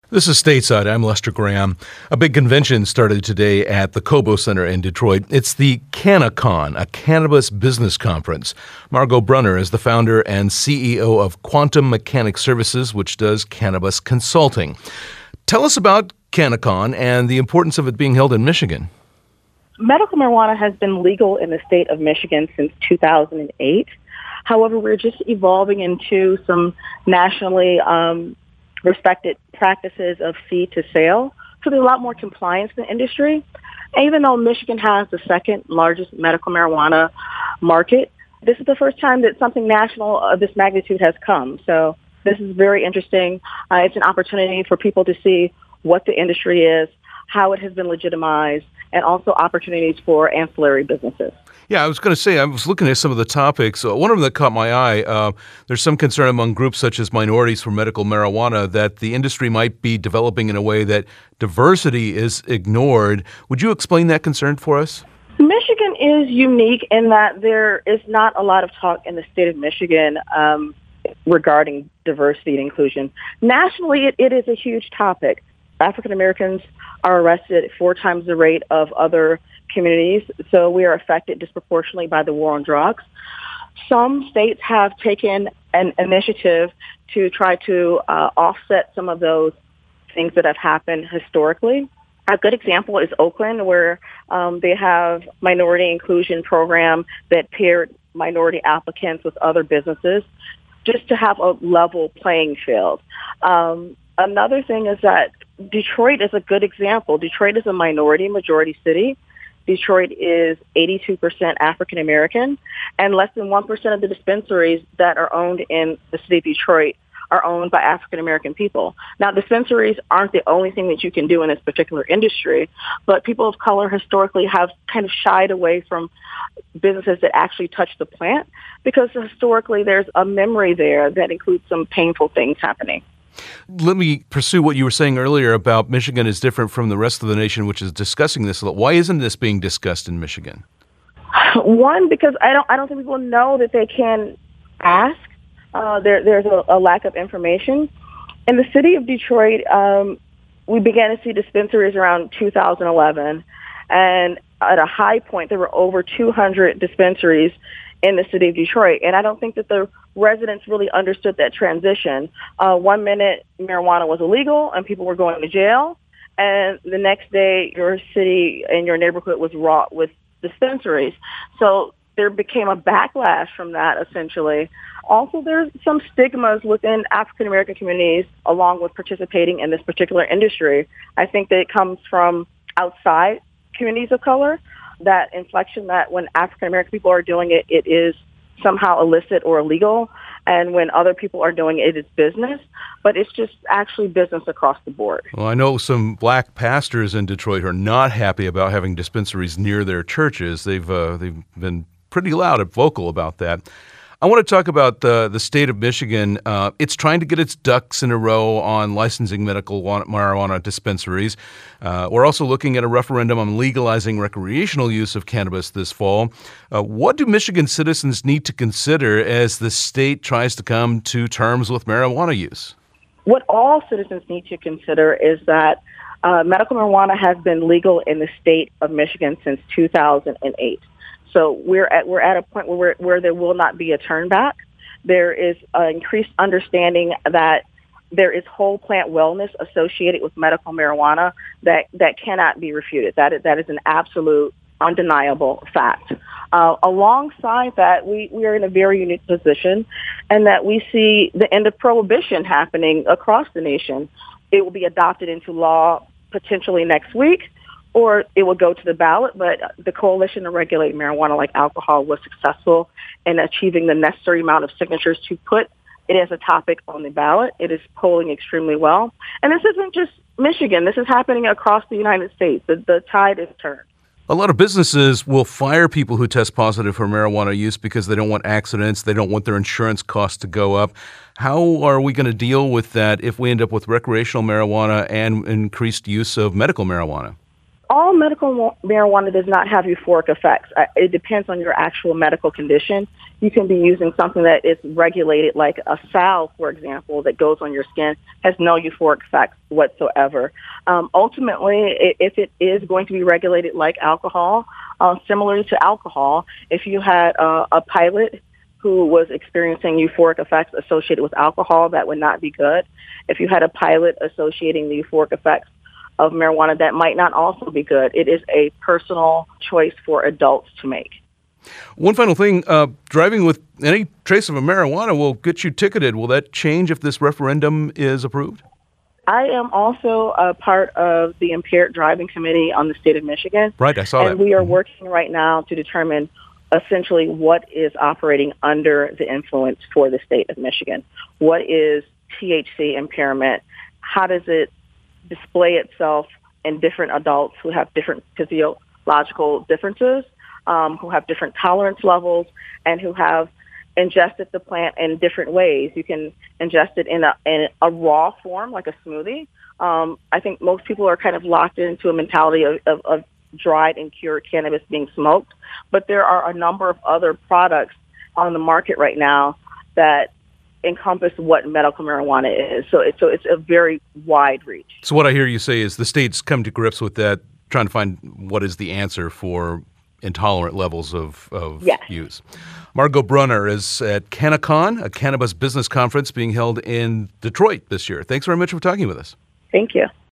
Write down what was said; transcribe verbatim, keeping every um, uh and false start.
This is Stateside. I'm Lester Graham. A big convention started today at the Cobo Center in Detroit. It's the CannaCon, a cannabis business conference. Margot Brunner is the founder and C E O of Quantum Mechanics Services, which does cannabis consulting. Tell us about CannaCon and the importance of it being held in Michigan. Medical marijuana has been legal in the state of Michigan since two thousand eight. However, we're just evolving into some nationally um, respected practices of seed to sale. So there's a lot more compliance in the industry. And even though Michigan has the second largest medical marijuana market, this is the first time that something national of this magnitude has come. So this is very interesting. Uh, it's an opportunity for people to see what the industry is, how it has been legitimized, and also opportunities for ancillary businesses. Yeah, I was going to say, I was looking at some of the topics. Uh, one of them that caught my eye, uh, there's some concern among groups such as Minorities for Medical Marijuana that the industry might be developing in a way that diversity is ignored. Would you explain that concern for us? Michigan is unique in that there is not a lot of talk in the state of Michigan um, regarding diversity and inclusion. Nationally, it, it is a huge topic. African Americans are arrested at four times the rate of other communities, so we are affected disproportionately by the war on drugs. Some states have taken an initiative to try to uh, offset some of those things that have happened historically. A good example is Oakland, where um, they have minority inclusion program that paired minority applicants with other businesses just to have a level playing field. Um, another thing is that Detroit is a good example. Detroit is a minority majority city. Detroit is eighty-two percent African American, and less than one percent of the dispensaries that are owned in the city of Detroit are owned by African American people. Now, dispensaries aren't the only thing that you can do in this particular industry, but people of color historically have kind of shied away from businesses that actually touch the plant because historically there's a memory there that includes some painful things happening. Let me pursue what you were saying earlier about Michigan is different from the rest of the nation, which is discussing this a lot. Why isn't this being discussed in Michigan? One, because I don't I don't think people know that they can ask. Uh, there, there's a, a lack of information. In the city of Detroit, um, we began to see dispensaries around two thousand eleven, and at a high point, there were over two hundred dispensaries in the city of Detroit. And I don't think that the residents really understood that transition. Uh, one minute, marijuana was illegal and people were going to jail. And the next day, your city and your neighborhood was wrought with dispensaries. So there became a backlash from that, essentially. Also, there's some stigmas within African-American communities along with participating in this particular industry. I think that it comes from outside communities of color. That inflection that when African-American people are doing it, it is somehow illicit or illegal. And when other people are doing it, it's business. But it's just actually business across the board. Well, I know some black pastors in Detroit are not happy about having dispensaries near their churches. They've uh, they've been pretty loud and vocal about that. I want to talk about the, the state of Michigan. Uh, it's trying to get its ducks in a row on licensing medical marijuana dispensaries. Uh, we're also looking at a referendum on legalizing recreational use of cannabis this fall. Uh, what do Michigan citizens need to consider as the state tries to come to terms with marijuana use? What all citizens need to consider is that uh, medical marijuana has been legal in the state of Michigan since two thousand eight. So we're at we're at a point where we're, where there will not be a turn back. There is an increased understanding that there is whole plant wellness associated with medical marijuana that, that cannot be refuted. That is, that is an absolute, undeniable fact. Uh, alongside that, we, we are in a very unique position in that we see the end of prohibition happening across the nation. It will be adopted into law potentially next week, or it will go to the ballot, but the Coalition to Regulate Marijuana Like Alcohol was successful in achieving the necessary amount of signatures to put it as a topic on the ballot. It is polling extremely well. And this isn't just Michigan. This is happening across the United States. The, the tide is turned. A lot of businesses will fire people who test positive for marijuana use because they don't want accidents. They don't want their insurance costs to go up. How are we going to deal with that if we end up with recreational marijuana and increased use of medical marijuana? all medical mo- marijuana does not have euphoric effects. Uh, It depends on your actual medical condition. You can be using something that is regulated, like a salve, for example, that goes on your skin, has no euphoric effects whatsoever. Um, ultimately, i- if it is going to be regulated like alcohol, uh, similar to alcohol, if you had uh, a pilot who was experiencing euphoric effects associated with alcohol, that would not be good. If you had a pilot associating the euphoric effects of marijuana, that might not also be good. It is a personal choice for adults to make. One final thing, uh, driving with any trace of a marijuana will get you ticketed. Will that change if this referendum is approved? I am also a part of the Impaired Driving Committee on the state of Michigan. Right, I saw and that. we are Mhm. working right now to determine essentially what is operating under the influence for the state of Michigan. What is T H C impairment? How does it display itself in different adults who have different physiological differences, um, who have different tolerance levels, and who have ingested the plant in different ways. You can ingest it in a, in a raw form, like a smoothie. Um, I think most people are kind of locked into a mentality of, of, of dried and cured cannabis being smoked, but there are a number of other products on the market right now that encompass what medical marijuana is. So it's so it's a very wide reach. So what I hear you say is the state's come to grips with that, trying to find what is the answer for intolerant levels of, of Yes. use. Margot Brunner is at CannaCon, a cannabis business conference being held in Detroit this year. Thanks very much for talking with us. Thank you.